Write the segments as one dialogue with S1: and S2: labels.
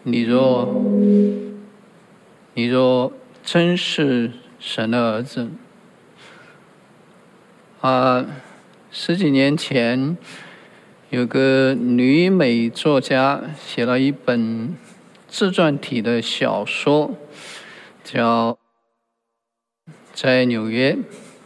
S1: 你若真是神的儿子，十几年前有个女美作家写了一本自传体的小说，叫《在纽约》。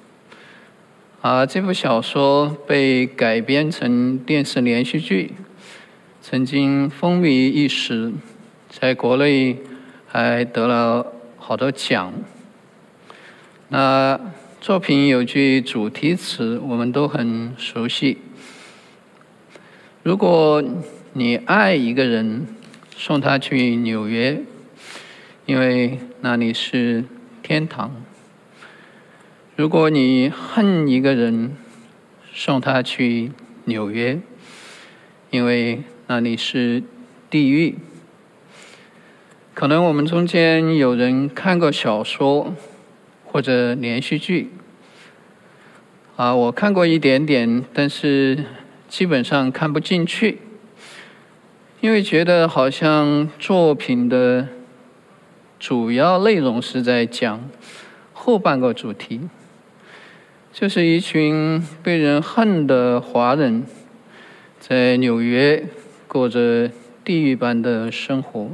S1: 这部小说被改编成电视连续剧，曾经风靡一时，在国内还得了好多奖。那作品有句主题词我们都很熟悉：如果你爱一个人，送他去纽约，因为那里是天堂；如果你恨一个人，送他去纽约，因为那里是地狱。可能我们中间有人看过小说或者连续剧，我看过一点点，但是基本上看不进去，因为觉得好像作品的主要内容是在讲后半个主题，就是一群被人恨的华人在纽约过着地狱般的生活。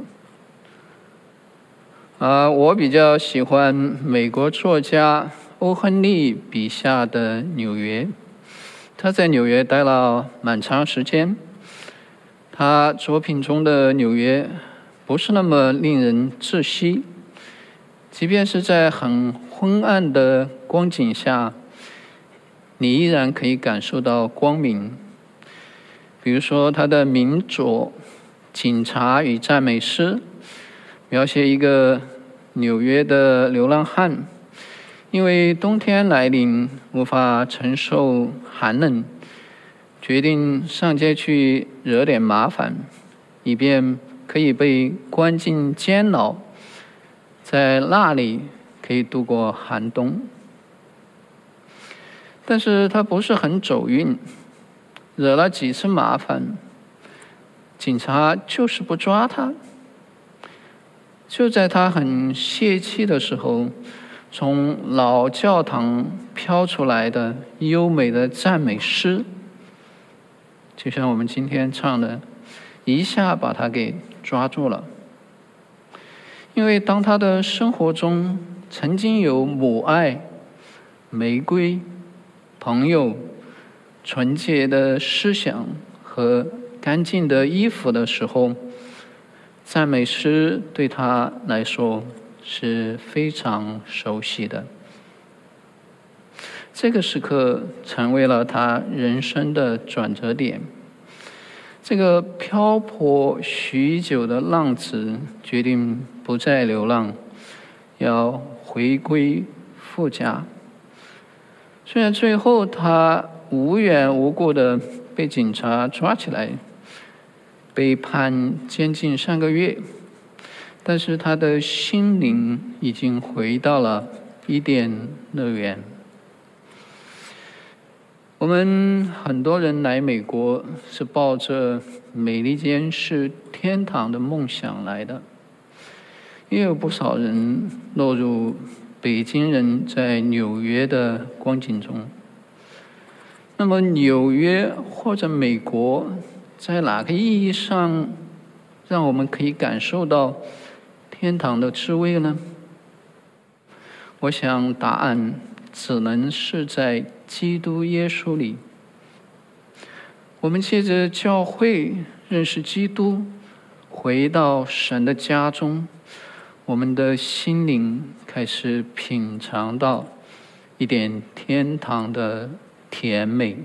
S1: 我比较喜欢美国作家欧亨利笔下的纽约。他在纽约待了蛮长时间，他作品中的纽约不是那么令人窒息，即便是在很昏暗的光景下，你依然可以感受到光明。比如说他的名作《警察与赞美诗》，描写一个纽约的流浪汉，因为冬天来临无法承受寒冷，决定上街去惹点麻烦，以便可以被关进监牢，在那里可以度过寒冬。但是他不是很走运，惹了几次麻烦，警察就是不抓他。就在他很泄气的时候，从老教堂飘出来的优美的赞美诗，就像我们今天唱的，一下把他给抓住了。因为当他的生活中曾经有母爱、玫瑰、朋友、纯洁的思想和干净的衣服的时候，赞美诗对他来说是非常熟悉的。这个时刻成为了他人生的转折点。这个漂泊许久的浪子决定不再流浪，要回归父家。虽然最后他无缘无故的被警察抓起来，被判监禁3个月，但是他的心灵已经回到了伊甸乐园。我们很多人来美国是抱着美利坚是天堂的梦想来的，也有不少人落入北京人在纽约的光景中。那么纽约或者美国在哪个意义上让我们可以感受到天堂的滋味呢？我想答案只能是在基督耶稣里。我们借着教会认识基督，回到神的家中，我们的心灵开始品尝到一点天堂的甜美。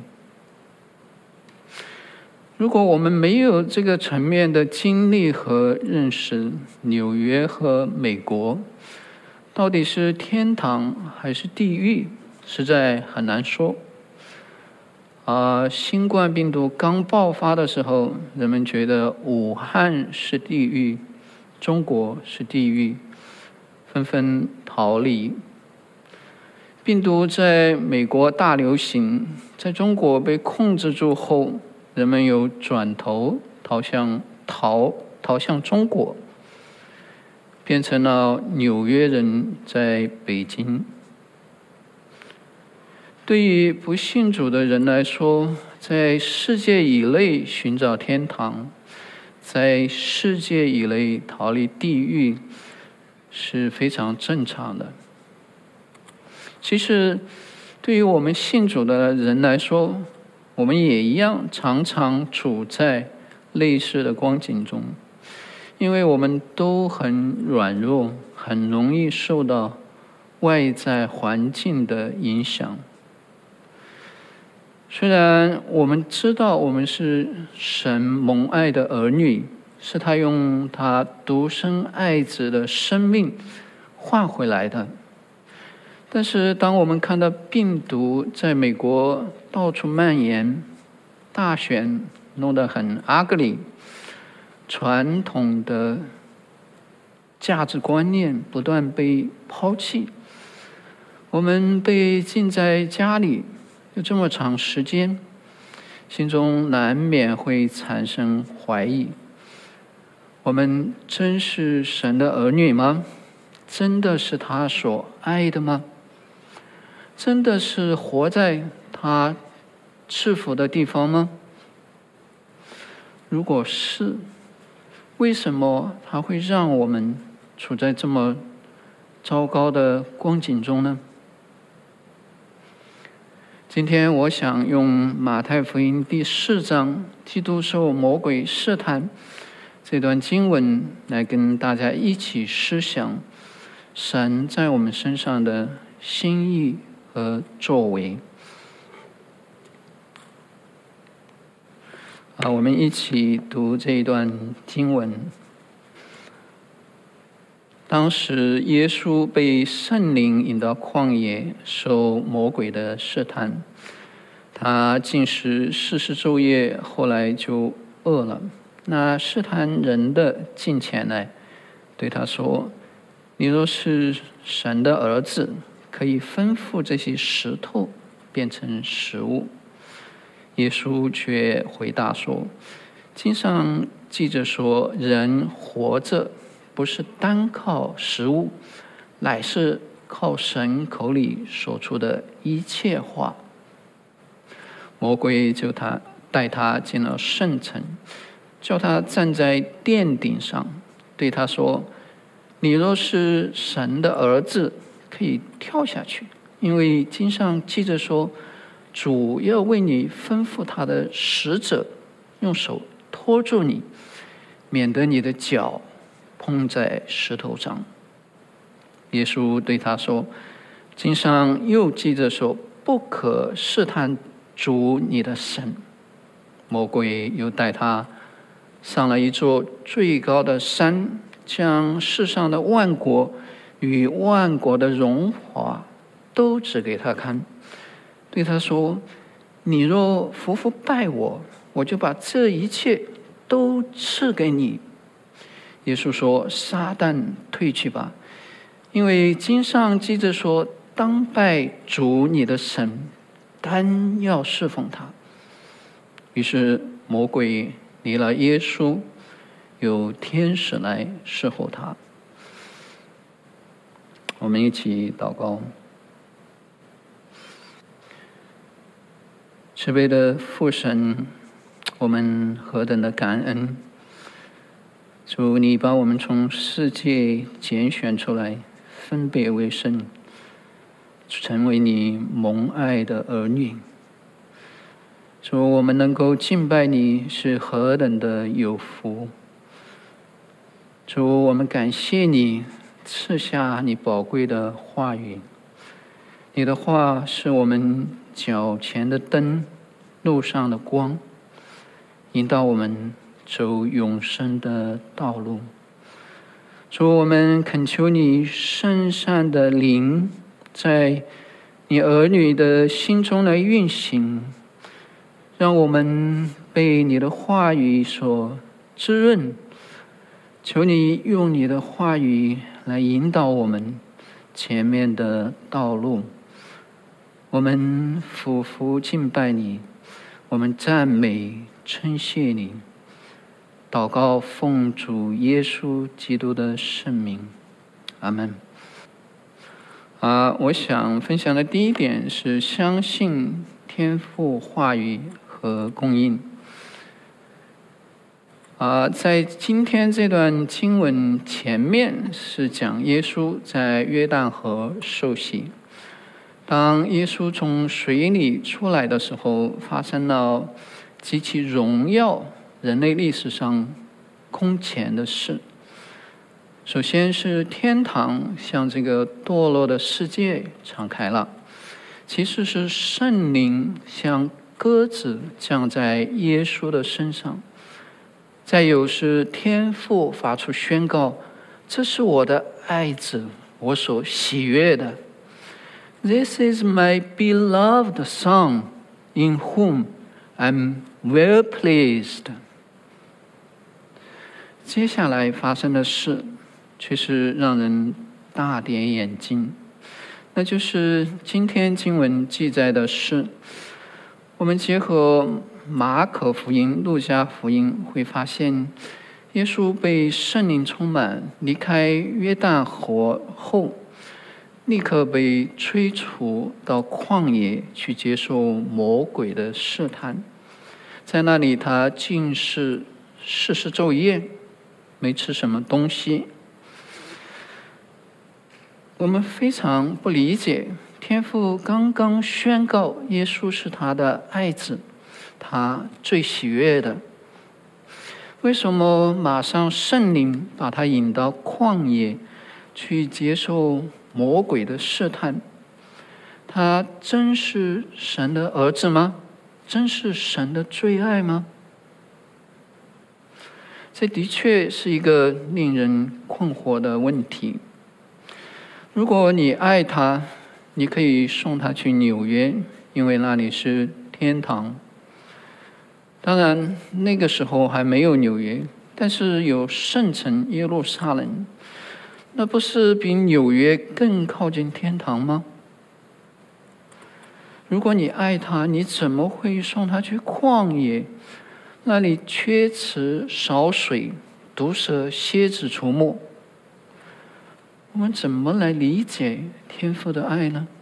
S1: 如果我们没有这个层面的经历和认识，纽约和美国到底是天堂还是地狱，实在很难说。新冠病毒刚爆发的时候，人们觉得武汉是地狱，中国是地狱，纷纷逃离。病毒在美国大流行，在中国被控制住后，人们又转头逃向中国变成了纽约人在北京。对于不信主的人来说，在世界以内寻找天堂，在世界以内逃离地狱是非常正常的。其实对于我们信主的人来说，我们也一样常常处在类似的光景中，因为我们都很软弱，很容易受到外在环境的影响。虽然我们知道我们是神蒙爱的儿女，是他用他独生爱子的生命换回来的，但是当我们看到病毒在美国到处蔓延，大选弄得很 ugly， 传统的价值观念不断被抛弃，我们被禁在家里有这么长时间，心中难免会产生怀疑：我们真是神的儿女吗？真的是他所爱的吗？真的是活在他赐福的地方吗？如果是，为什么他会让我们处在这么糟糕的光景中呢？今天我想用马太福音第4章基督受魔鬼试探这段经文来跟大家一起思想神在我们身上的心意和作为。我们一起读这一段经文。当时耶稣被圣灵引到旷野，受魔鬼的试探。他禁食40昼夜，后来就饿了。那试探人的近前来，对他说：“你若是神的儿子，可以吩咐这些石头变成食物。”耶稣却回答说：“经上记着说，人活着不是单靠食物，乃是靠神口里所出的一切话。”魔鬼就带他进了圣城，叫他站在殿顶上，对他说：“你若是神的儿子，可以跳下去，因为经上记着说，主要为你吩咐他的使者，用手托住你，免得你的脚碰在石头上。”耶稣对他说：“经上又记着说，不可试探主你的神。”魔鬼又带他上了一座最高的山，将世上的万国与万国的荣华都指给他看，对他说：“你若服拜我，我就把这一切都赐给你。”耶稣说：“撒旦，退去吧，因为经上记着说，当拜主你的神，单要侍奉他。”于是魔鬼离了耶稣，有天使来侍候他。我们一起祷告。慈悲的父神，我们何等的感恩！主，你把我们从世界拣选出来，分别为圣，成为你蒙爱的儿女。主，我们能够敬拜你是何等的有福！主，我们感谢你赐下你宝贵的话语，你的话是我们脚前的灯，路上的光，引导我们走永生的道路。主，我们恳求你圣善的灵在你儿女的心中来运行，让我们被你的话语所滋润。求你用你的话语来引导我们前面的道路。我们俯伏敬拜你，我们赞美称谢你，祷告奉主耶稣基督的圣名， 阿们。我想分享的第一点是相信天父话语和供应。在今天这段经文前面是讲耶稣在约旦河受洗。当耶稣从水里出来的时候，发生了极其荣耀人类历史上空前的事。首先是天堂向这个堕落的世界敞开了，其次是圣灵像鸽子降在耶稣的身上，再有是天父发出宣告：这是我的爱子，我所喜悦的。This is my beloved Son, in whom I'm well pleased. 接下来发生的事却是让人大跌眼镜，那就是今天经文记载的事。我们结合马可福音、路加福音，会发现耶稣被圣灵充满，离开约旦河后，立刻被催促到旷野去接受魔鬼的试探。在那里他禁食40昼夜，没吃什么东西。我们非常不理解，天父刚刚宣告耶稣是他的爱子，他最喜悦的，为什么马上圣灵把他引到旷野去接受魔鬼的试探？他真是神的儿子吗？真是神的最爱吗？这的确是一个令人困惑的问题。如果你爱他，你可以送他去纽约，因为那里是天堂。当然那个时候还没有纽约，但是有圣城耶路撒冷，那不是比纽约更靠近天堂吗？如果你爱他，你怎么会送他去旷野？那里缺池少水，毒蛇蝎子出没。我们怎么来理解天父的爱呢？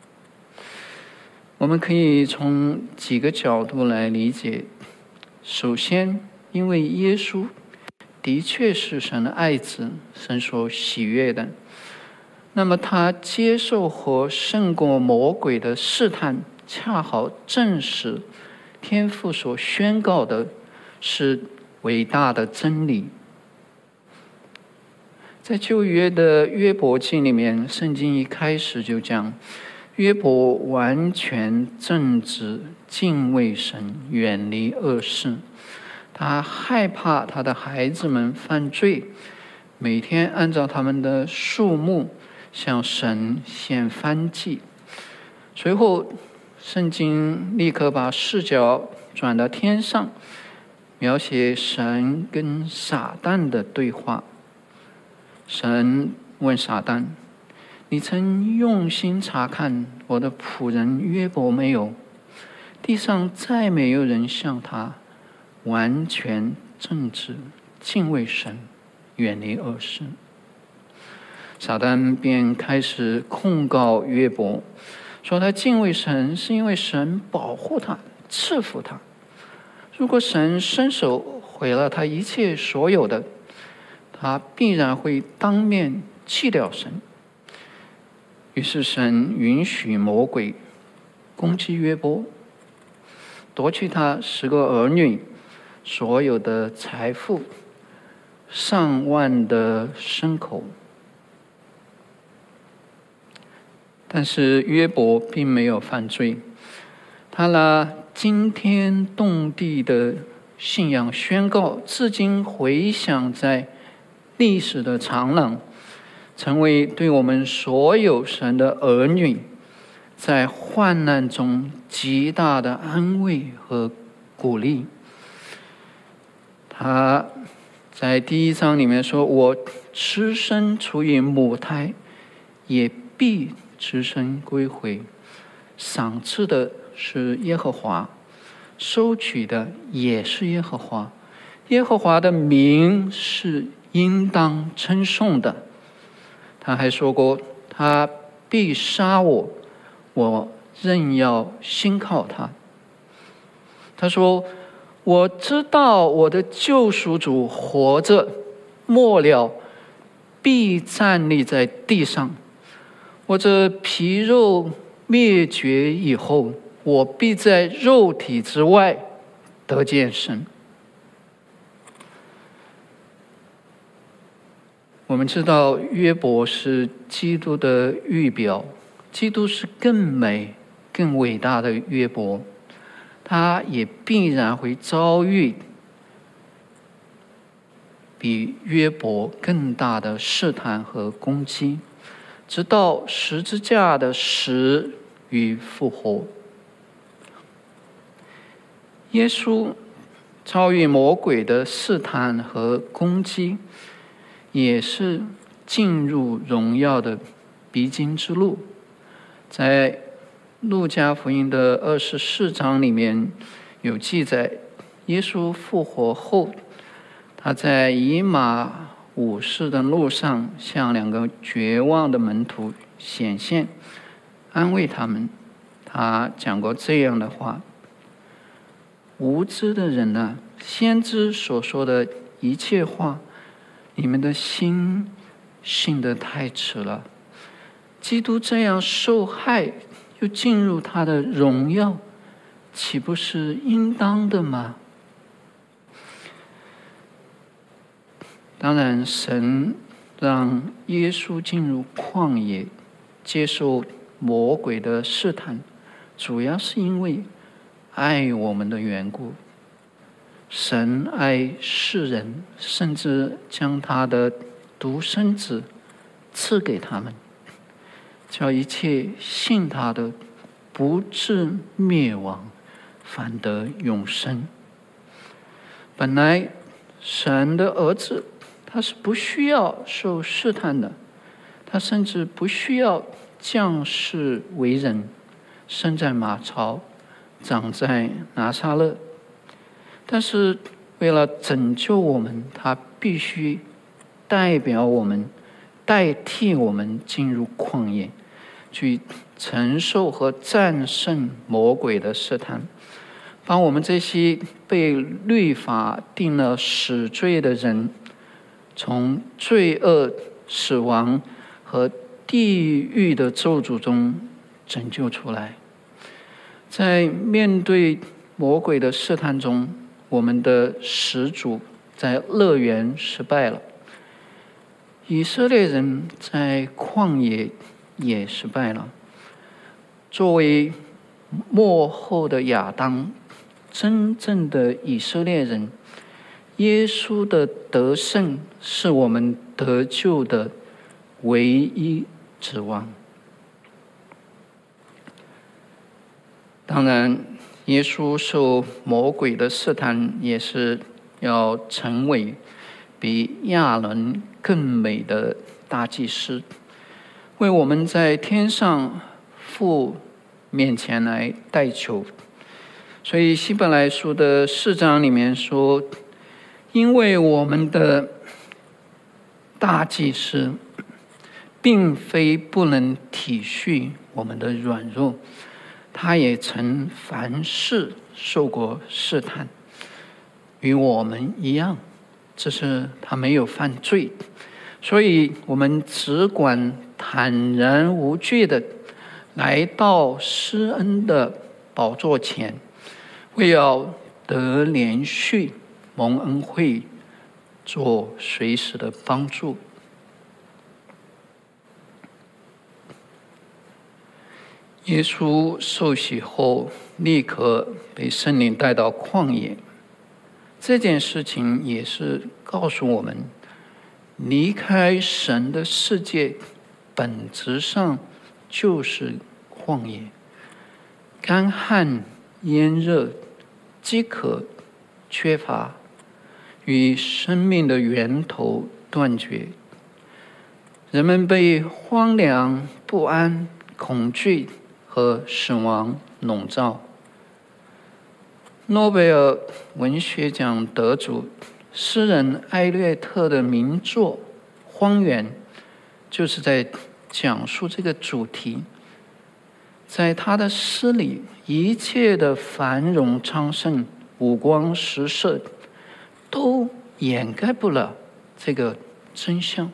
S1: 我们可以从几个角度来理解。首先，因为耶稣的确是神的爱子，神所喜悦的，那么他接受和胜过魔鬼的试探，恰好证实天父所宣告的是伟大的真理。在旧约的约伯记里面，圣经一开始就讲，约伯完全正直，敬畏神，远离恶事。他害怕他的孩子们犯罪，每天按照他们的数目向神献燔祭。随后圣经立刻把视角转到天上，描写神跟撒旦的对话。神问撒旦：你曾用心查看我的仆人约伯没有？地上再没有人像他完全正直，敬畏神，远离恶事。撒旦便开始控告约伯，说他敬畏神是因为神保护他，赐福他。如果神伸手毁了他一切所有的，他必然会当面弃掉神。于是神允许魔鬼攻击约伯，夺去他10个儿女，所有的财富，上万的牲口。但是约伯并没有犯罪，他拿惊天动地的信仰宣告，至今回响在历史的长廊，成为对我们所有神的儿女在患难中极大的安慰和鼓励。他在第1章里面说：我只身处于母胎，也必只身归回。赏赐的是耶和华，收取的也是耶和华。耶和华的名是应当称颂的。 他还说过，他必杀我，我仍要信靠他。他说，我知道我的救赎主活着，末了必站立在地上。我这皮肉灭绝以后，我必在肉体之外得见神。我们知道约伯是基督的预表，基督是更美更伟大的约伯，他也必然会遭遇比约伯更大的试探和攻击，直到十字架的死与复活。耶稣遭遇魔鬼的试探和攻击，也是进入荣耀的必经之路。在路加福音的24章里面有记载，耶稣复活后，他在以马五世的路上向2个绝望的门徒显现，安慰他们。他讲过这样的话：无知的人啊，先知所说的一切话，你们的心信得太迟了。基督这样受害，又进入他的荣耀，岂不是应当的吗？当然，神让耶稣进入旷野，接受魔鬼的试探，主要是因为爱我们的缘故。神爱世人，甚至将他的独生子赐给他们，叫一切信他的不至灭亡，反得永生。本来神的儿子他是不需要受试探的，他甚至不需要降世为人，生在马槽，长在拿撒勒。但是为了拯救我们，他必须代表我们，代替我们进入旷野，去承受和战胜魔鬼的试探，帮我们这些被律法定了死罪的人，从罪恶、死亡和地狱的咒诅中拯救出来。在面对魔鬼的试探中，我们的始祖在乐园失败了，以色列人在旷野也失败了。作为末后的亚当，真正的以色列人，耶稣的得胜是我们得救的唯一指望。当然，耶稣受魔鬼的试探，也是要成为比亚伦更美的大祭司，为我们在天上父面前来代求。所以希伯来书的4章里面说，因为我们的大祭司并非不能体恤我们的软弱，他也曾凡事受过试探，与我们一样，只是他没有犯罪。所以我们只管坦然无惧的来到施恩的宝座前，为要得连续蒙恩惠，做随时的帮助。耶稣受洗后，立刻被圣灵带到旷野。这件事情也是告诉我们，离开神的世界，本质上就是旷野，干旱、炎热、饥渴、缺乏，与生命的源头断绝。人们被荒凉、不安、恐惧和死亡笼罩。诺贝尔文学奖得主诗人艾略特的名作《荒原》 就是在讲述这个主题。在他的诗里，一切的繁荣昌盛、五光十色，都掩盖不了这个真相。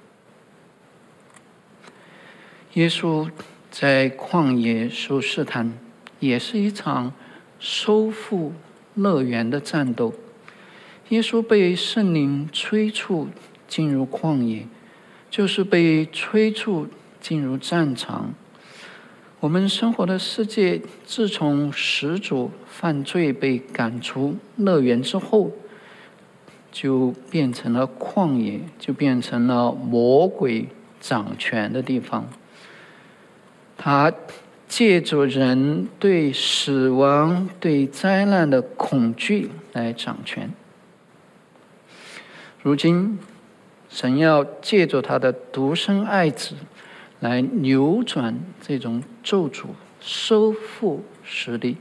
S1: 耶稣在旷野受试探，也是一场收复乐园的战斗。耶稣被圣灵催促进入旷野，就是被催促进入战场。我们生活的世界，自从始祖犯罪被赶出乐园之后，就变成了旷野，就变成了魔鬼掌权的地方。他借着人对死亡、对灾难的恐惧来掌权。如今，神要借着他的独生爱子来扭转这种咒诅，收复失地。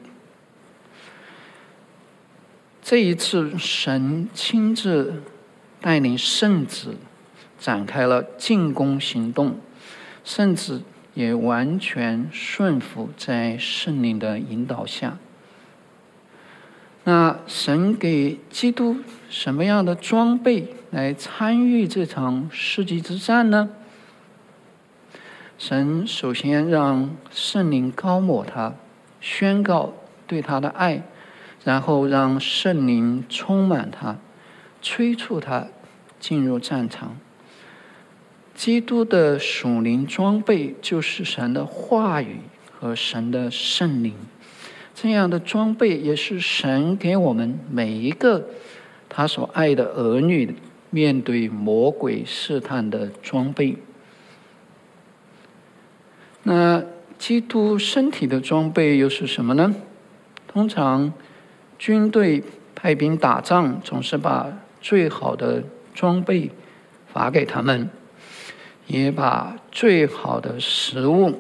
S1: 这一次，神亲自带领圣子展开了进攻行动，圣子也完全顺服在圣灵的引导下。那神给基督什么样的装备来参与这场世纪之战呢？神首先让圣灵膏抹他，宣告对他的爱，然后让圣灵充满他，催促他进入战场。基督的属灵装备就是神的话语和神的圣灵，这样的装备也是神给我们每一个他所爱的儿女面对魔鬼试探的装备。那基督身体的装备又是什么呢？通常军队派兵打仗，总是把最好的装备发给他们，也把最好的食物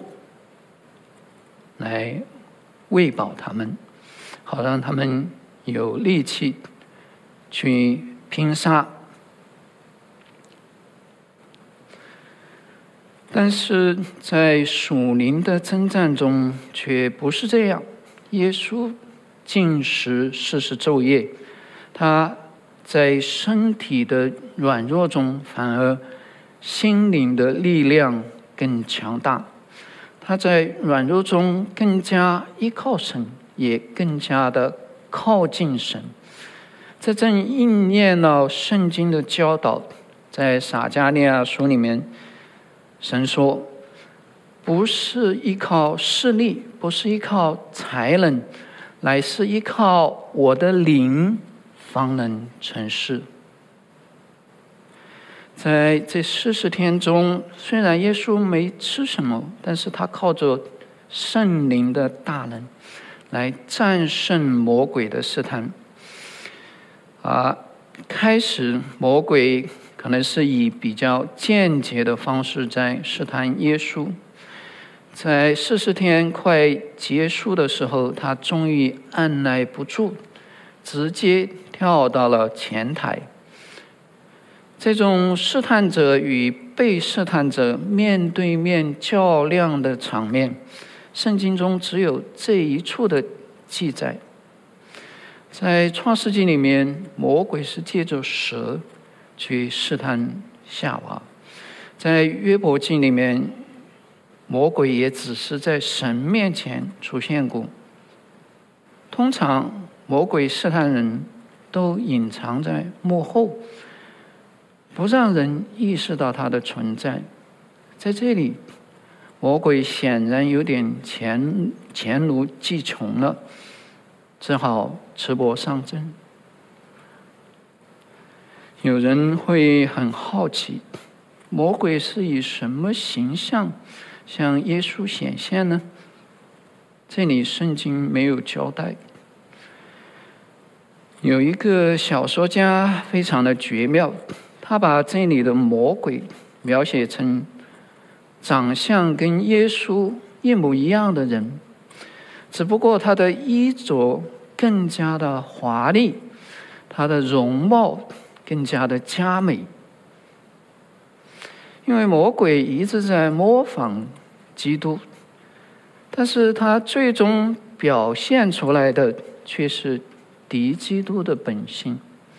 S1: 来喂饱他们，好让他们有力气去拼杀。但是在属灵的征战中却不是这样。耶稣禁食40昼夜，他在身体的软弱中，反而心灵的力量更强大。他在软弱中更加依靠神，也更加的靠近神。这正应验了圣经的教导。在撒迦利亚书里面，神说，不是依靠势力，不是依靠才能，乃是依靠我的灵方能成事。在这40天中，虽然耶稣没吃什么，但是他靠着圣灵的大能来战胜魔鬼的试探。开始魔鬼可能是以比较间接的方式在试探耶稣。在40天快结束的时候，他终于按耐不住，直接跳到了前台。这种试探者与被试探者面对面较量的场面，圣经中只有这一处的记载。在创世纪里面，魔鬼是借着蛇去试探夏娃；在约伯记里面，魔鬼也只是在神面前出现过。通常魔鬼试探人都隐藏在幕后，不让人意识到他的存在。在这里，魔鬼显然有点黔驴技穷了，只好赤膊上阵。有人会很好奇，魔鬼是以什么形象向耶稣显现呢？这里圣经没有交代。有一个小说家非常的绝妙，他把这里的魔鬼描写成长相跟耶稣一模一样的人，只不过他的衣着更加的华丽，他的容貌更加的佳美。 因为魔鬼一直在模仿基督，但是他最终表现出来的却是敌基督的本性。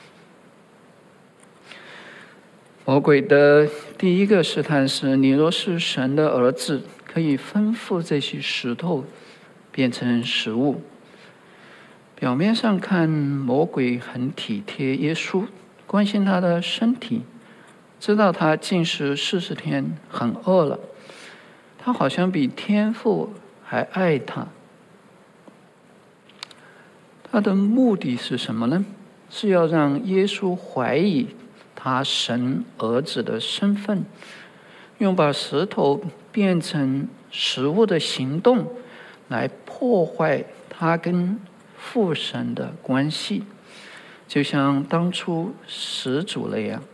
S1: 魔鬼的第一个试探是：你若是神的儿子，可以吩咐这些石头变成食物。表面上看，魔鬼很体贴耶稣，关心他的身体，知道他禁食40天很饿了，他好像比天父还爱他。他的目的是什么呢？是要让耶稣怀疑他神儿子的身份，用把石头变成食物的行动来破坏他跟父神的关系，就像当初始祖那样。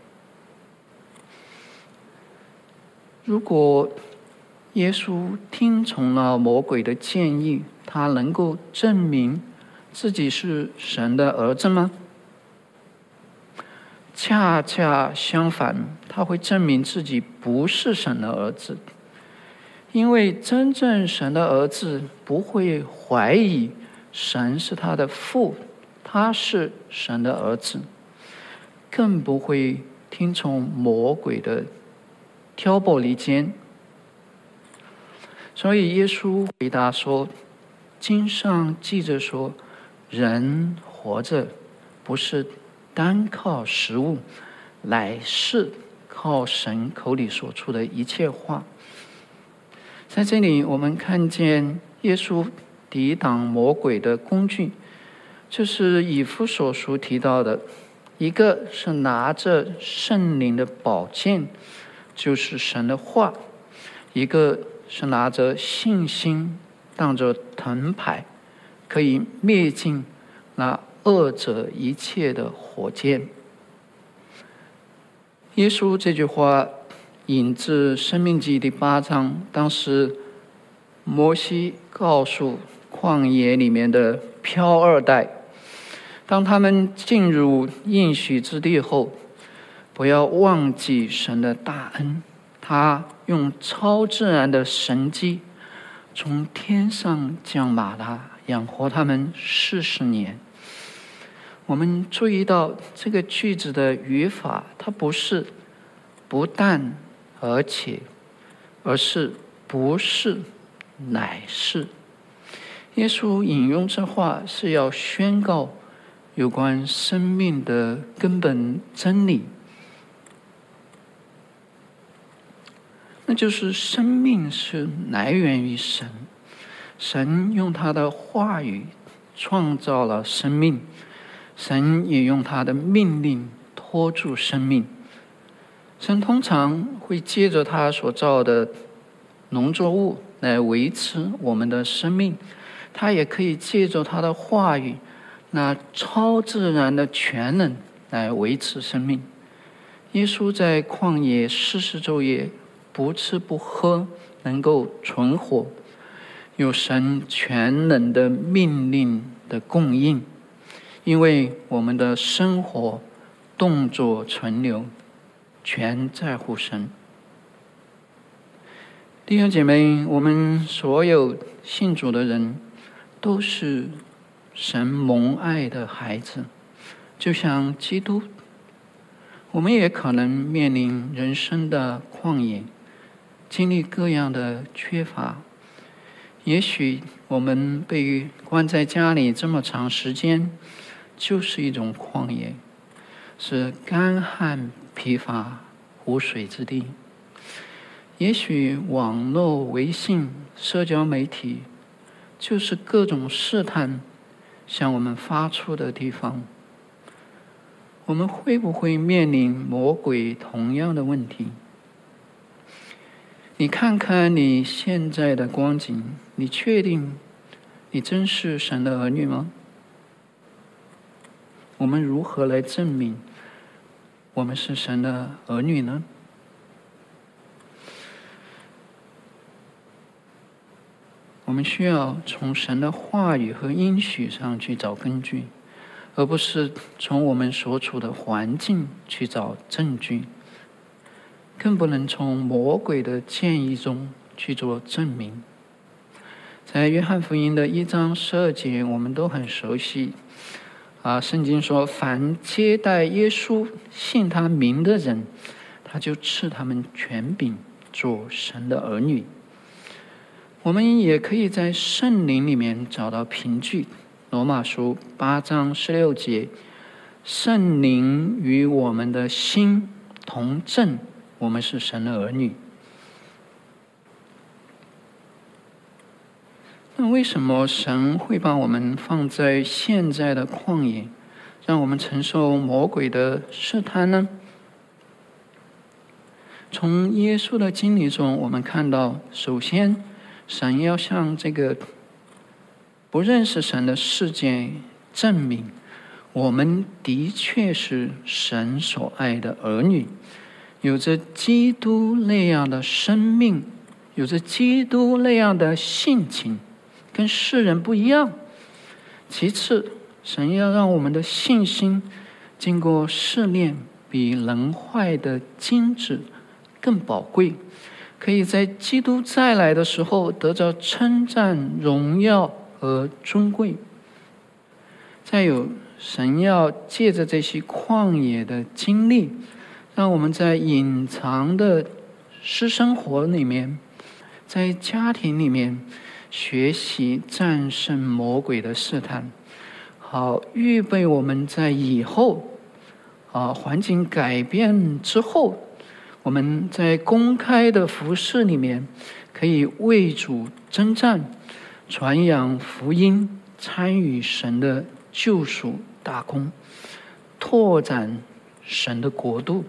S1: 如果耶稣听从了魔鬼的建议，他能够证明自己是神的儿子吗？恰恰相反，他会证明自己不是神的儿子。因为真正神的儿子不会怀疑神是他的父，他是神的儿子，更不会听从魔鬼的挑拨离间。所以耶稣回答说：经上记着说，人活着不是单靠食物，乃是靠神口里所出的一切话。在这里我们看见耶稣抵挡魔鬼的工具，就是以弗所书提到的，一个是拿着圣灵的宝剑，就是神的话；一个是拿着信心当着藤牌，可以灭尽那恶者一切的火箭。耶稣这句话引自申命记第8章，当时摩西告诉旷野里面的漂二代，当他们进入应许之地后，不要忘记神的大恩，他用超自然的神迹从天上降马拉，养活他们40年。我们注意到这个句子的语法，它不是不但而且，而是不是乃是。耶稣引用这话是要宣告有关生命的根本真理，那就是生命是来源于神，神用他的话语创造了生命，神也用他的命令托住生命。神通常会借着他所造的农作物来维持我们的生命，他也可以借着他的话语那超自然的全能来维持生命。耶稣在旷野40昼夜不吃不喝，能够存活，有神全能的命令的供应，因为我们的生活、动作、存留全在乎神。弟兄姐妹，我们所有信主的人都是神蒙爱的孩子，就像基督，我们也可能面临人生的旷野，经历各样的缺乏。也许我们被关在家里这么长时间，就是一种旷野，是干旱疲乏无水之地。也许网络、微信、社交媒体就是各种试探向我们发出的地方。我们会不会面临魔鬼同样的问题？你看看你现在的光景，你确定你真是神的儿女吗？我们如何来证明我们是神的儿女呢？我们需要从神的话语和应许上去找根据，而不是从我们所处的环境去找证据。 更不能从魔鬼的建议中去做证明。在约翰福音的1章12节，我们都很熟悉。圣经说，凡接待耶稣、信他名的人，他就赐他们权柄，做神的儿女。我们也可以在圣灵里面找到凭据。罗马书8章16节，圣灵与我们的心同证，我们是神的儿女。那为什么神会把我们放在现在的旷野，让我们承受魔鬼的试探呢？从耶稣的经历中，我们看到，首先，神要向这个不认识神的世界证明，我们的确是神所爱的儿女，有着基督那样的生命，有着基督那样的性情，跟世人不一样。其次，神要让我们的信心经过试炼，比能坏的金子更宝贵，可以在基督再来的时候得到称赞、荣耀和尊贵。再有，神要借着这些旷野的经历，让我们在隐藏的私生活里面，在家庭里面学习战胜魔鬼的试探，好预备我们在以后环境改变之后，我们在公开的服事里面可以为主征战，传扬福音，参与神的救赎大功，拓展神的国度。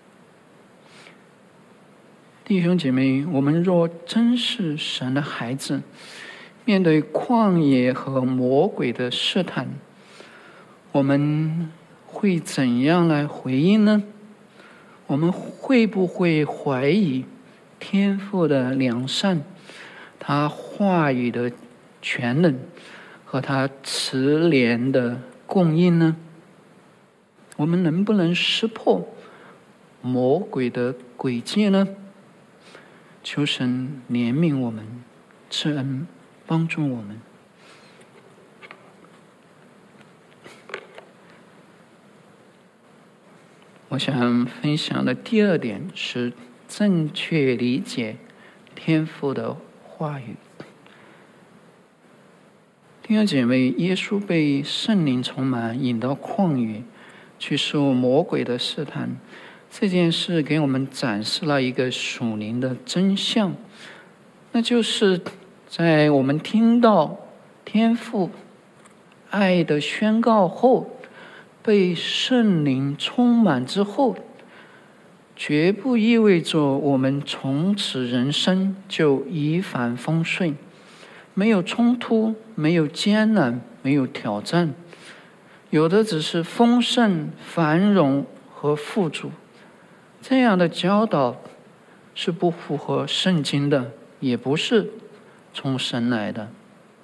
S1: 弟兄姐妹，我们若真是神的孩子，面对旷野和魔鬼的试探，我们会怎样来回应呢？我们会不会怀疑天父的良善，他话语的全能和他慈怜的供应呢？我们能不能识破魔鬼的诡计呢？求神怜悯我们，赐恩帮助我们。我想分享的第二点是正确理解天父的话语。弟兄姐妹，耶稣被圣灵充满，引到旷野去受魔鬼的试探，这件事给我们展示了一个属灵的真相，那就是在我们听到天父爱的宣告后，被圣灵充满之后，绝不意味着我们从此人生就一帆风顺，没有冲突，没有艰难，没有挑战，有的只是丰盛、繁荣和富足。这样的教导是不符合圣经的，也不是从神来的。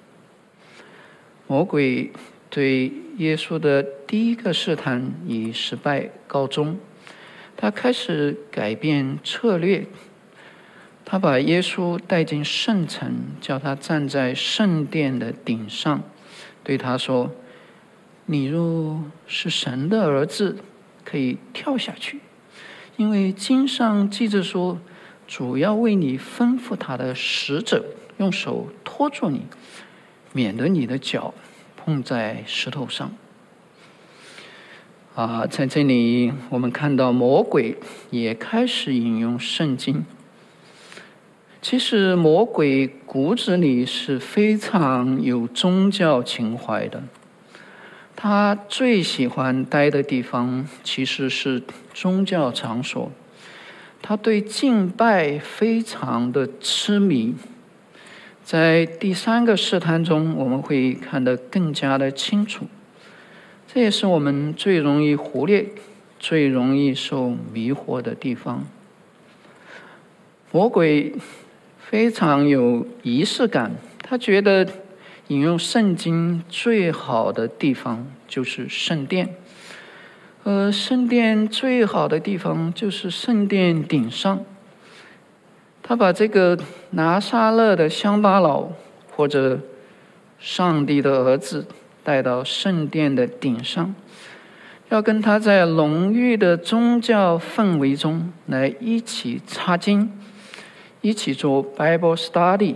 S1: 魔鬼对耶稣的第一个试探以失败告终，他开始改变策略。他把耶稣带进圣城，叫他站在圣殿的顶上，对他说：“你若是神的儿子，可以跳下去，因为经上记着说，主要为你吩咐他的使者用手托住你，免得你的脚碰在石头上。”在这里我们看到魔鬼也开始引用圣经。其实魔鬼骨子里是非常有宗教情怀的，他最喜欢待的地方其实是宗教场所，他对敬拜非常的痴迷。在第三个试探中，我们会看得更加的清楚。这也是我们最容易忽略、最容易受迷惑的地方。魔鬼非常有仪式感，他觉得引用圣经最好的地方就是圣殿， 圣殿最好的地方就是圣殿顶上。他把这个拿撒勒的乡巴佬，或者上帝的儿子，带到圣殿的顶上，要跟他在浓郁的宗教氛围中来一起查经，一起做 Bible Study。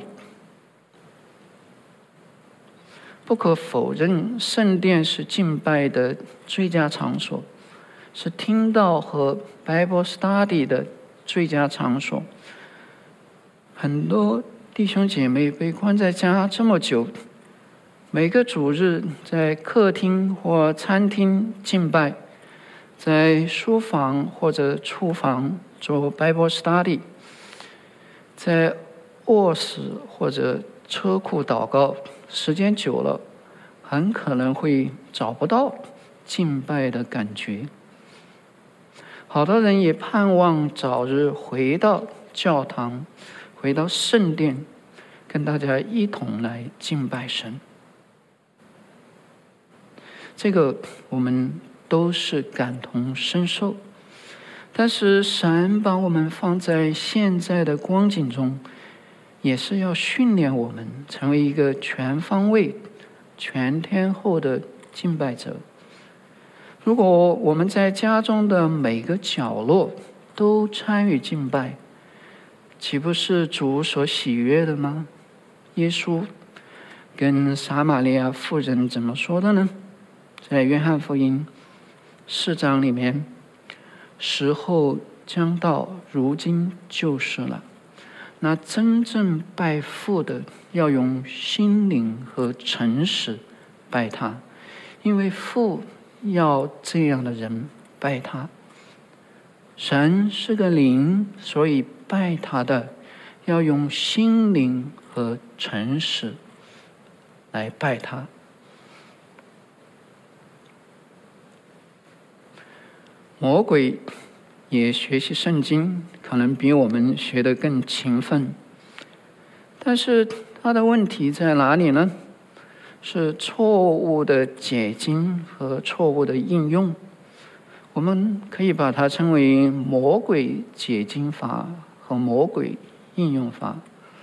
S1: 不可否认，圣殿是敬拜的最佳场所，是听道和 Bible Study 的最佳场所。很多弟兄姐妹被关在家这么久，每个主日在客厅或餐厅敬拜，在书房或者厨房做 Bible Study， 在卧室或者车库祷告，时间久了，很可能会找不到敬拜的感觉。好多人也盼望早日回到教堂，回到圣殿，跟大家一同来敬拜神。这个我们都是感同身受，但是神把我们放在现在的光景中，也是要训练我们成为一个全方位、全天候的敬拜者。如果我们在家中的每个角落都参与敬拜，岂不是主所喜悦的吗？耶稣跟撒玛利亚妇人怎么说的呢？在约翰福音4章里面，时候将到，如今就是了。那真正拜父的，要用心灵和诚实拜他，因为父要这样的人拜他。神是个灵，所以拜他的要用心灵和诚实来拜他。魔鬼也学习圣经，可能比我们学得更勤奋，但是他的问题在哪里呢？是错误的解经和错误的应用。我们可以把它称为魔鬼解经法和魔鬼应用法。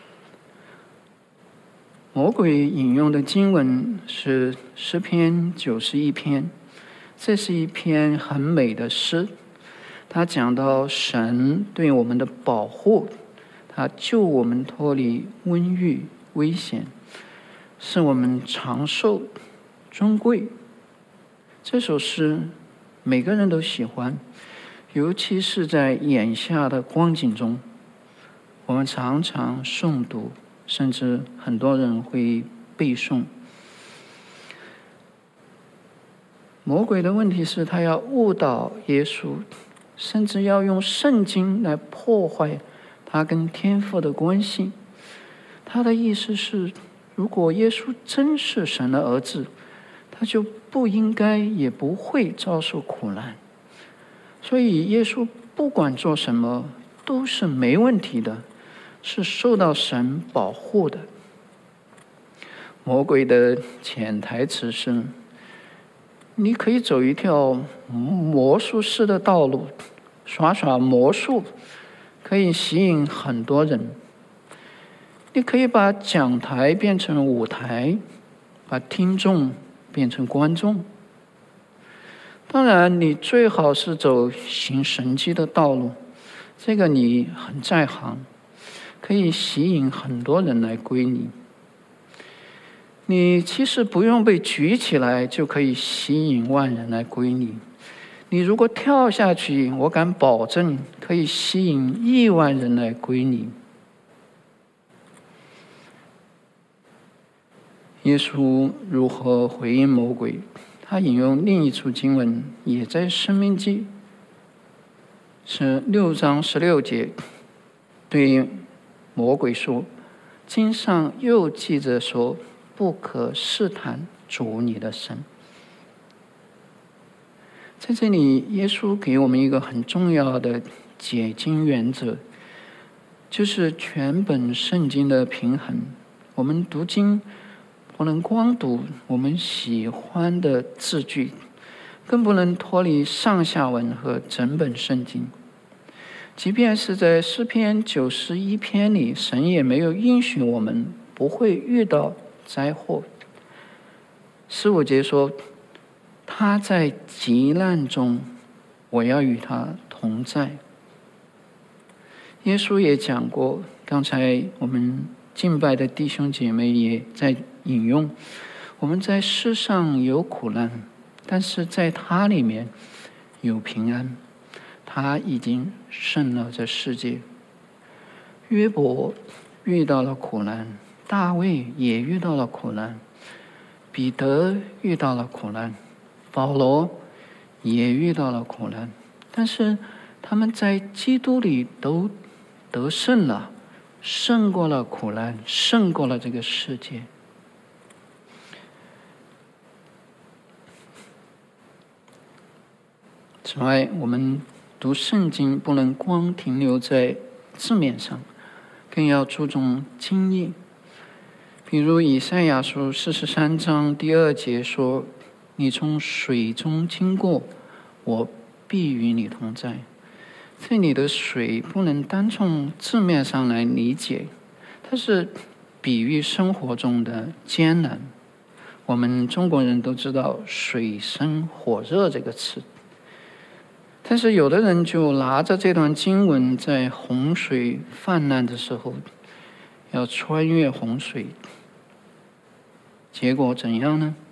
S1: 魔鬼引用的经文是诗篇91篇，这是一篇很美的诗，他讲到神对我们的保护，他救我们脱离瘟疫危险，使我们长寿尊贵。这首诗每个人都喜欢，尤其是在眼下的光景中，我们常常诵读，甚至很多人会背诵。魔鬼的问题是他要误导耶稣，甚至要用圣经来破坏他跟天父的关系。他的意思是，如果耶稣真是神的儿子，他就不应该也不会遭受苦难。所以耶稣不管做什么都是没问题的，是受到神保护的。魔鬼的潜台词是，你可以走一条魔术式的道路，耍魔术，可以吸引很多人。你可以把讲台变成舞台，把听众变成观众。当然，你最好是走行神迹的道路，这个你很在行，可以吸引很多人来归你。你其实不用被举起来就可以吸引万人来归你。你如果跳下去，我敢保证可以吸引1万人来归你。耶稣如何回应魔鬼？他引用另一处经文，也在申命记，是6章16节，对魔鬼说：经上又记着说，不可试探主你的神。在这里，耶稣给我们一个很重要的解经原则，就是全本圣经的平衡。我们读经不能光读我们喜欢的字句， 更不能脱离上下文和整本圣经。即便是在诗篇91篇里，神也没有应许我们不会遇到灾祸。15节说，他在急难中，我要与他同在。耶稣也讲过，刚才我们敬拜的弟兄姐妹也在引用，我们在世上有苦难，但是在他里面有平安，他已经胜了这世界。约伯遇到了苦难，大卫也遇到了苦难，彼得遇到了苦难，保罗也遇到了苦难，但是他们在基督里都得胜了，胜过了苦难，胜过了这个世界。此外，我们读圣经不能光停留在字面上，更要注重经义。比如以赛亚书43章第2节说，你从水中经过，我必与你同在。这里的水不能单从字面上来理解，它是比喻生活中的艰难。我们中国人都知道水深火热这个词，但是有的人就拿着这段经文，在洪水泛滥的时候要穿越洪水，结果怎样呢？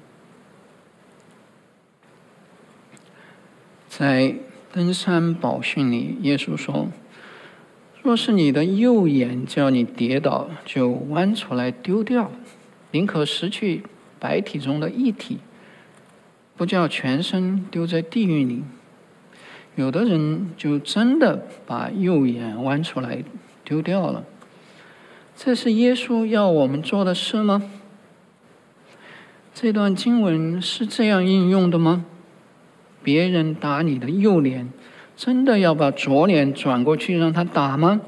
S1: 在登山宝训里，耶稣说，若是你的右眼叫你跌倒，就剜出来丢掉，宁可失去百体中的一体，不叫全身丢在地狱里。有的人就真的把右眼剜出来丢掉了，这是耶稣要我们做的事吗？这段经文是这样应用的吗？别人打你的右脸，真的要把左脸转过去让他打吗？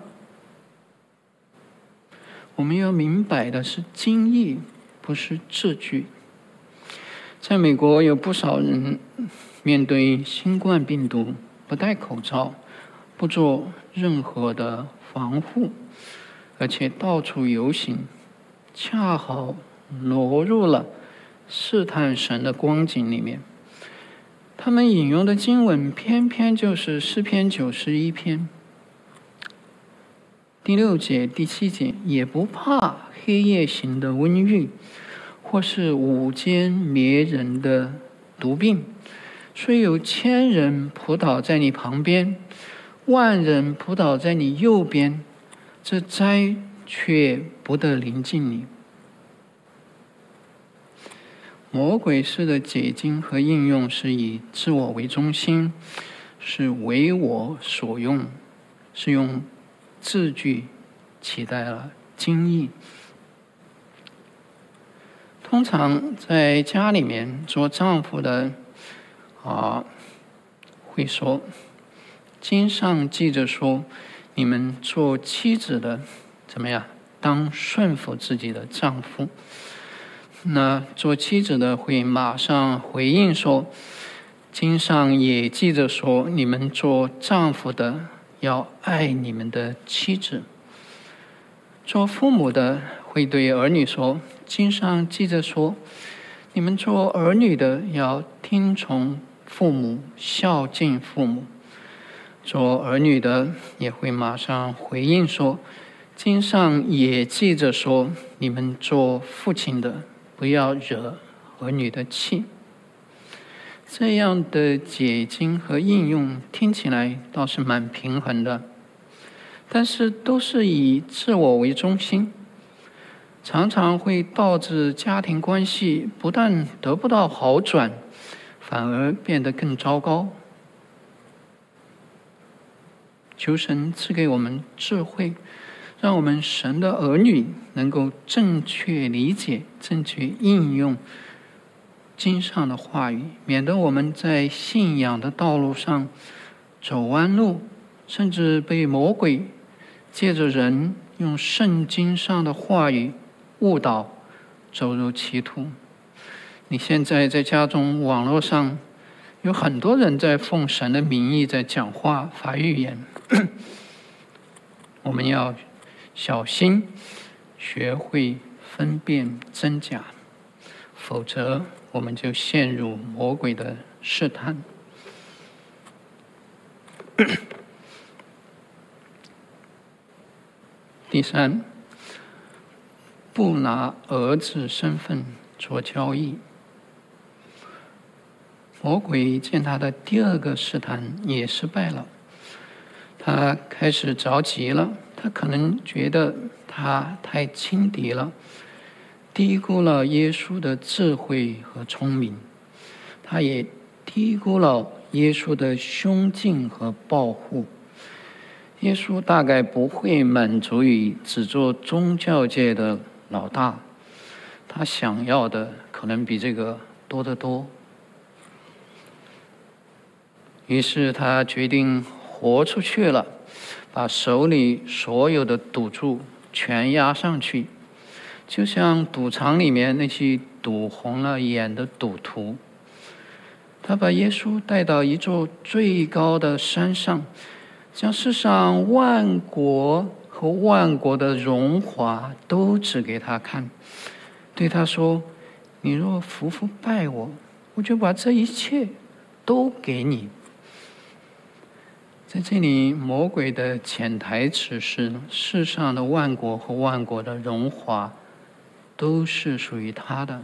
S1: 我们要明白的是经义，不是字句。在美国有不少人面对新冠病毒不戴口罩，不做任何的防护，而且到处游行，恰好落入了试探神的光景里面。他们引用的经文偏偏就是诗篇91篇第6节、第7节，也不怕黑夜行的瘟疫，或是午间灭人的毒病。虽有1000人扑倒在你旁边，10000人扑倒在你右边，这灾却不得临近你。魔鬼式的解经和应用是以自我为中心，是为我所用，是用字句取代了经义。通常在家里面做丈夫的会说，经上记着说，你们做妻子的怎么样，当顺服自己的丈夫。那做妻子的会马上回应说，经上也记着说，你们做丈夫的要爱你们的妻子。做父母的会对儿女说，经上记着说，你们做儿女的要听从父母，孝敬父母。做儿女的也会马上回应说，经上也记着说，你们做父亲的不要惹儿女的气。这样的解经和应用听起来倒是蛮平衡的，但是都是以自我为中心，常常会导致家庭关系不但得不到好转，反而变得更糟糕。求神赐给我们智慧，让我们神的儿女能够正确理解、正确应用经上的话语，免得我们在信仰的道路上走弯路，甚至被魔鬼借着人用圣经上的话语误导，走入歧途。你现在在家中网络上有很多人在奉神的名义在讲话发预言，我们要小心，学会分辨真假，否则我们就陷入魔鬼的试探。第三，不拿儿子身份做交易。魔鬼见他的第二个试探也失败了，他开始着急了，他可能觉得他太轻敌了，低估了耶稣的智慧和聪明，他也低估了耶稣的凶劲和保护。耶稣大概不会满足于只做宗教界的老大，他想要的可能比这个多得多。于是他决定豁出去了，把手里所有的赌注全押上去，就像赌场里面那些赌红了眼的赌徒。他把耶稣带到一座最高的山上，将世上万国和万国的荣华都指给他看，对他说：“你若服拜我，我就把这一切都给你。”在这里，魔鬼的潜台词是：世上的万国和万国的荣华都是属于他的。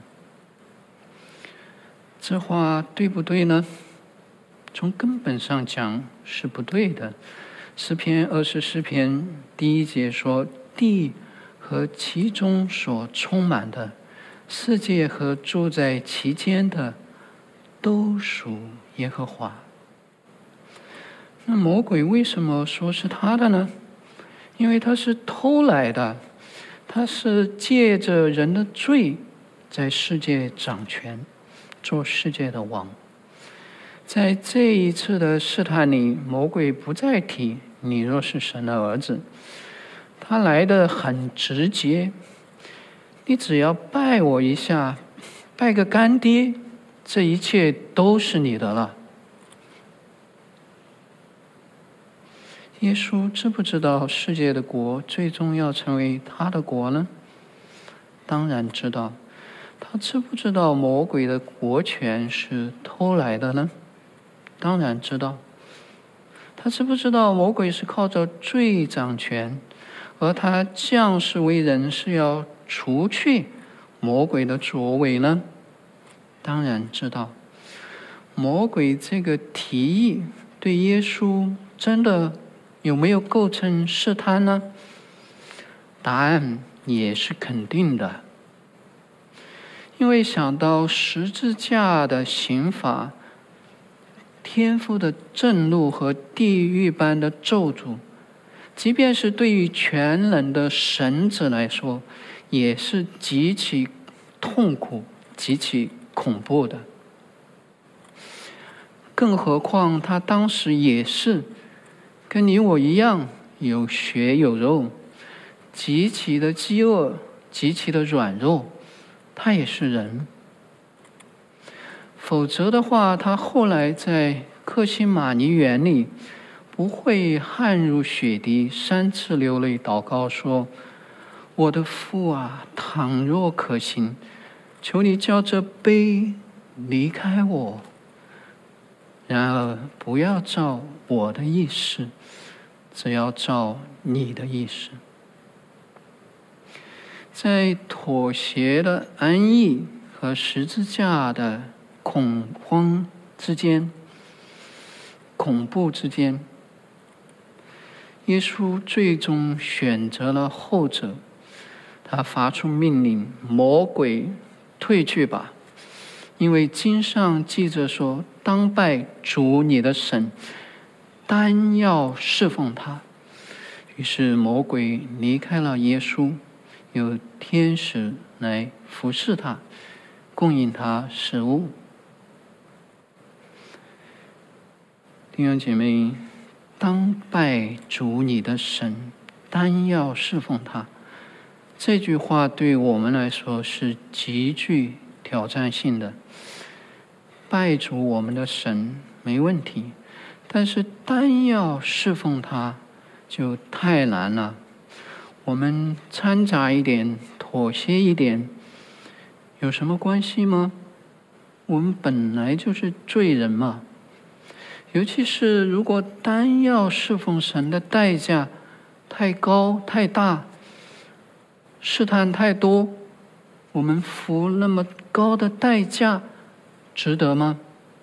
S1: 这话对不对呢？从根本上讲是不对的。诗篇24篇第1节说：“地和其中所充满的，世界和住在其间的，都属耶和华。”那魔鬼为什么说是他的呢？因为他是偷来的，他是借着人的罪在世界掌权，做世界的王。在这一次的试探里，魔鬼不再提你若是神的儿子，他来得很直接，你只要拜我一下，拜个干爹，这一切都是你的了。耶稣知不知道世界的国最终要成为他的国呢？当然知道。他知不知道魔鬼的国权是偷来的呢？当然知道。他知不知道魔鬼是靠着罪掌权，而他降世为人是要除去魔鬼的作为呢？当然知道。魔鬼这个提议对耶稣真的有没有构成试探呢？答案也是肯定的。因为想到十字架的刑罚、天父的震怒和地狱般的咒诅，即便是对于全能的神子来说，也是极其痛苦、极其恐怖的。更何况他当时也是跟你我一样有血有肉，极其的饥饿，极其的软弱，他也是人。否则的话，他后来在客西马尼园里不会汗如血滴3次流泪祷告说：“我的父啊，倘若可行，求你叫这杯离开我，然而不要照我的意思，只要照你的意思。”在妥协的安逸和十字架的恐慌之间、恐怖之间，耶稣最终选择了后者。他发出命令：“魔鬼，退去吧！因为经上记着说，当拜主你的神，单要侍奉他。”于是魔鬼离开了耶稣，有天使来服侍他，供应他食物。弟兄姐妹，当拜主你的神，单要侍奉他，这句话对我们来说是极具挑战性的。 拜主我们的神没问题，但是单要侍奉他就太难了。我们掺杂一点，妥协一点，有什么关系吗？我们本来就是罪人嘛。尤其是如果单要侍奉神的代价太高太大，试探太多，我们付那么高的代价，值得吗？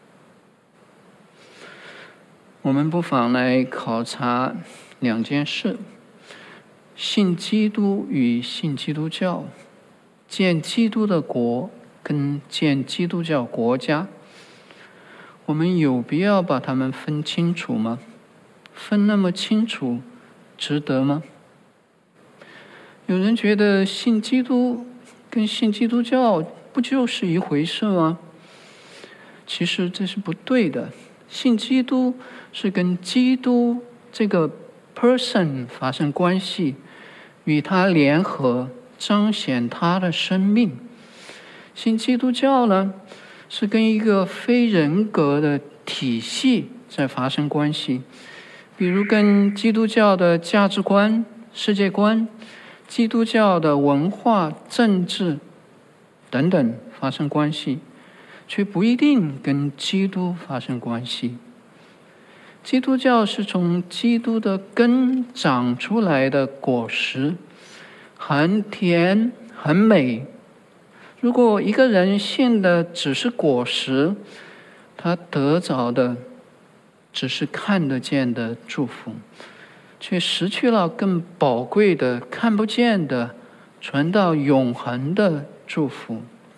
S1: 我们不妨来考察2件事：信基督与信基督教，建基督的国跟建基督教国家，我们有必要把它们分清楚吗？分那么清楚，值得吗？有人觉得信基督跟信基督教不就是一回事吗？其实这是不对的。信基督是跟基督这个 person 发生关系，与他联合，彰显他的生命。信基督教呢，是跟一个非人格的体系在发生关系，比如跟基督教的价值观、世界观、基督教的文化、政治等等发生关系，却不一定跟基督发生关系。基督教是从基督的根长出来的果实，很甜很美。如果一个人信的只是果实，他得着的只是看得见的祝福，却失去了更宝贵的看不见的传到永恒的祝福。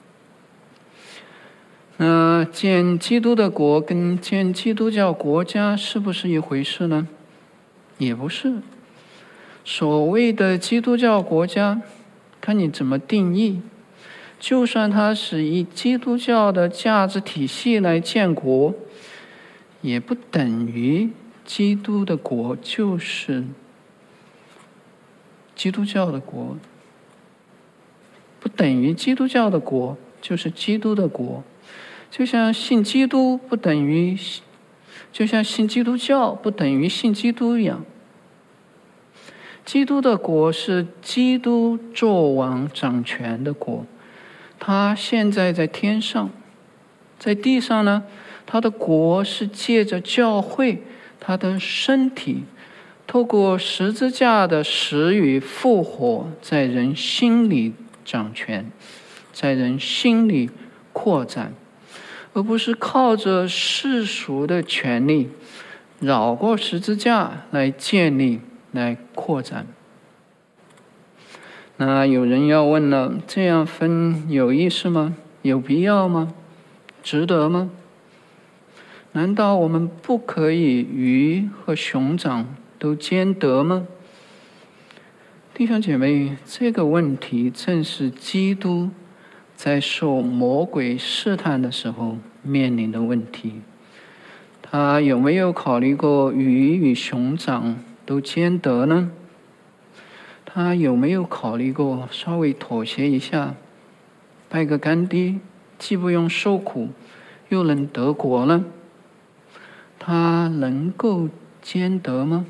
S1: 那建基督的国跟建基督教国家是不是一回事呢？也不是。所谓的基督教国家，看你怎么定义。就算它是以基督教的价值体系来建国，也不等于基督的国就是基督教的国，不等于基督教的国就是基督的国。就像信基督不等于，就像信基督教不等于信基督一样。基督的国是基督作王掌权的国，他现在在天上，在地上呢，他的国是借着教会，他的身体，透过十字架的死与复活，在人心里掌权，在人心里扩展，而不是靠着世俗的权利绕过十字架来建立、来扩展。那有人要问了，这样分有意思吗？有必要吗？值得吗？难道我们不可以鱼和熊掌都兼得吗？弟兄姐妹，这个问题正是基督在受魔鬼试探的时候面临的问题。他有没有考虑过鱼与熊掌都兼得呢？他有没有考虑过稍微妥协一下，拜个干爹，既不用受苦，又能得国呢？他能够兼得吗？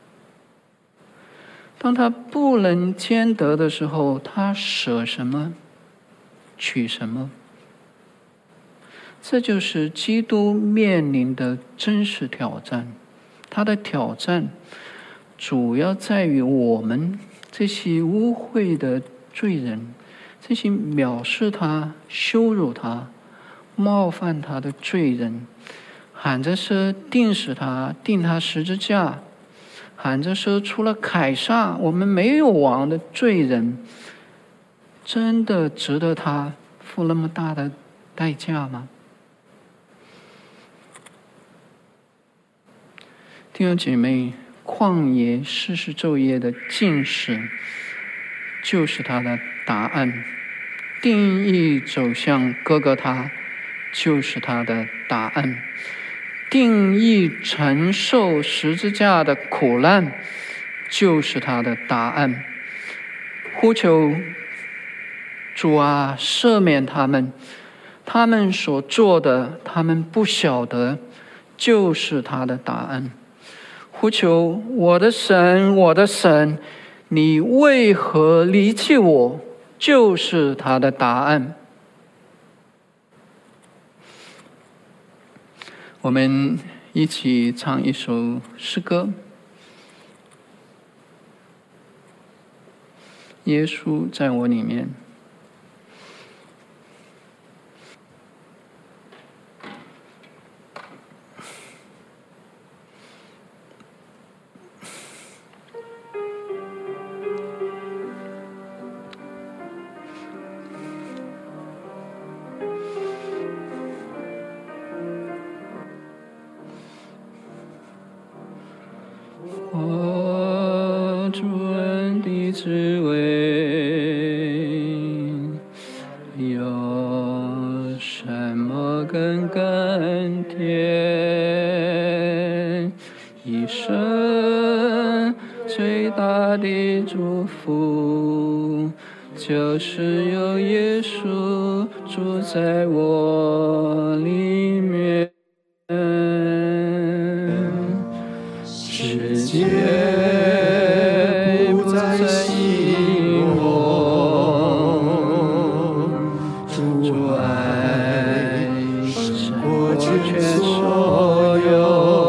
S1: 当他不能兼得的时候，他舍什么，取什么？这就是基督面临的真实挑战。他的挑战主要在于我们这些污秽的罪人，这些藐视他、羞辱他、冒犯他的罪人，喊着说钉死他，钉他十字架，喊着说除了凯撒我们没有王的罪人，真的值得他付那么大的代价吗？弟兄姐妹，旷野40昼夜的禁食就是他的答案，定义走向哥哥他就是他的答案，定义承受十字架的苦难就是他的答案，呼求主啊赦免他们， 他们所做的，他们不晓得，就是他的答案。呼求我的神，我的神，你为何离弃我？就是他的答案。我们一起唱一首诗歌。耶稣在我里面。我主恩的滋味，有什么更甘甜？一生最大的祝福，就是有耶稣住在我里面。世界不再疑惑，主爱胜过全所有，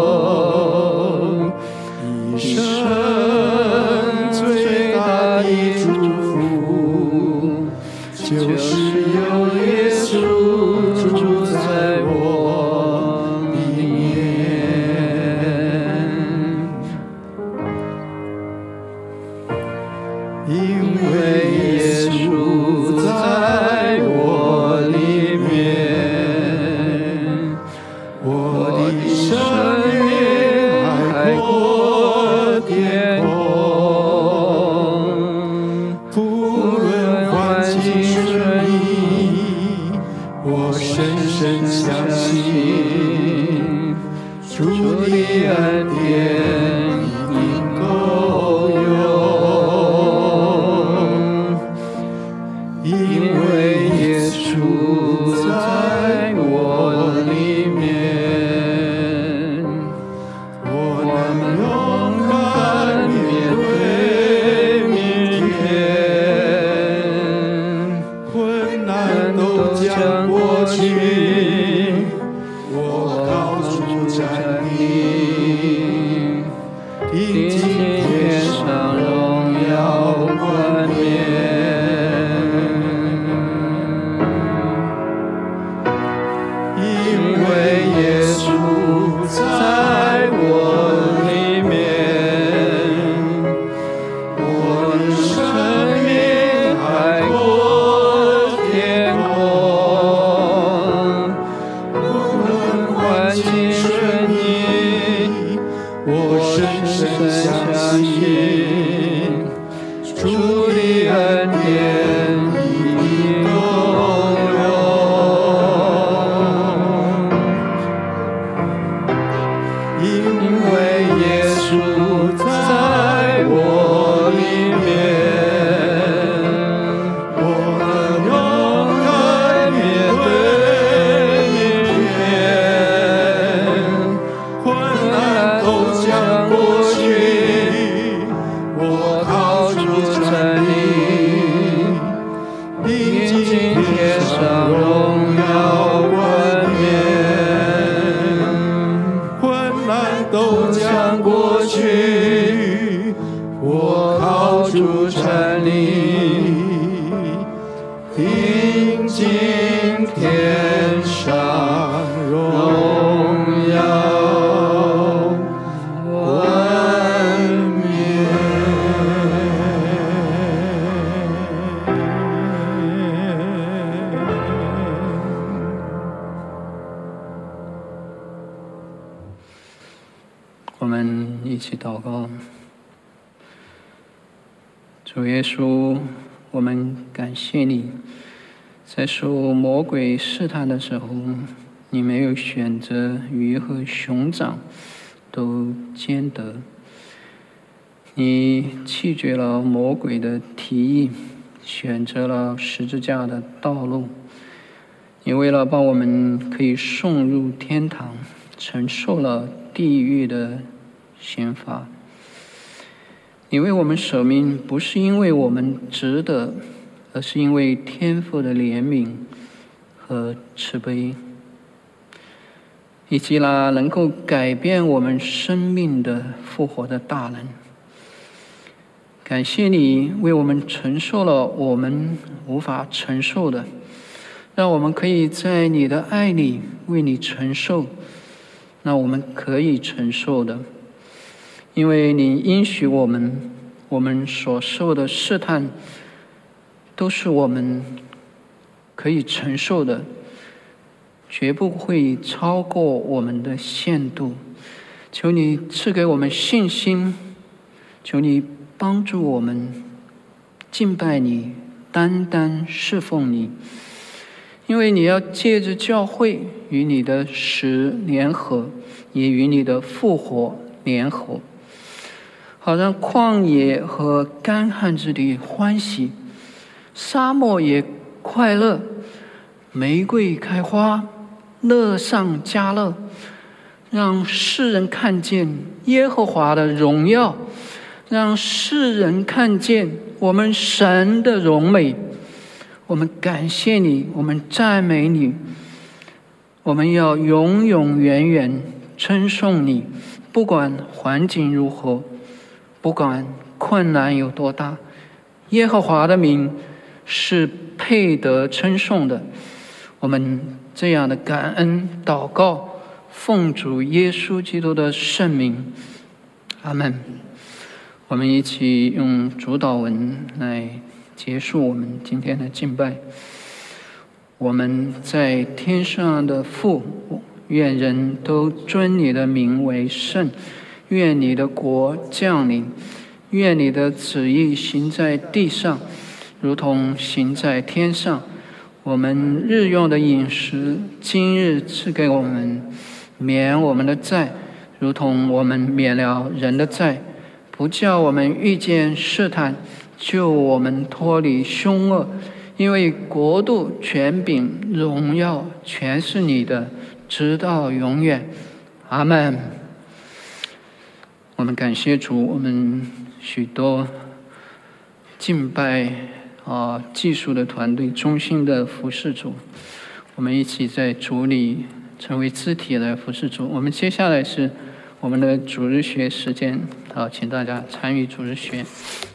S1: 一生最大的祝福，就是有耶稣住在我里面。因为耶稣在我里面，我的生命海阔天空，不论环境顺意，我深深相信主的恩典应够用。因为耶稣在我里面，我们勇敢面对明天，困难都将过去，我靠主站立，听见天上荣耀冠冕。在我里面，我的生命海阔天空，不论环境顺意，我深深相信主的恩典已够用。因为耶稣在我里面，我们勇敢面对明天，困难都将过去，我靠主站立，听见天上荣耀冠冕。都将过去，我靠主站立，听见天上荣耀冠冕。我们一起祷告。主耶稣，我们感谢你，在受魔鬼试探的时候，你没有选择鱼和熊掌都兼得，你弃绝了魔鬼的提议，选择了十字架的道路， 你为了把我们可以送入天堂，承受了地狱的刑罚。你为我们舍命，不是因为我们值得，而是因为天父的怜悯和慈悲，以及那能够改变我们生命的复活的大能。感谢你为我们承受了我们无法承受的，让我们可以在你的爱里为你承受那我们可以承受的。因为你应许我们所受的试探都是我们可以承受的，绝不会超过我们的限度。求你赐给我们信心，求你帮助我们敬拜你，单单侍奉你。因为你要借着教会与你的死联合，也与你的复活联合，好让旷野和干旱之地欢喜，沙漠也快乐，玫瑰开花，乐上加乐，让世人看见耶和华的荣耀，让世人看见我们神的荣美。我们感谢你，我们赞美你，我们要永永远远称颂你。不管环境如何，不管困难有多大，耶和华的名是配得称颂的。我们这样的感恩祷告，奉主耶稣基督的圣名，阿们。我们一起用主祷文来结束我们今天的敬拜。我们在天上的父，愿人都尊你的名为圣，愿你的国降临，愿你的旨意行在地上，如同行在天上。我们日用的饮食，今日赐给我们，免我们的债，如同我们免了人的债，不叫我们遇见试探，救我们脱离凶恶。因为国度、权柄、荣耀全是你的，直到永远。阿们。我们感谢主，我们许多敬拜技术的团队忠心的服侍主，我们一起在主里成为肢体来服侍主。我们接下来是我们的主日学时间，请大家参与主日学。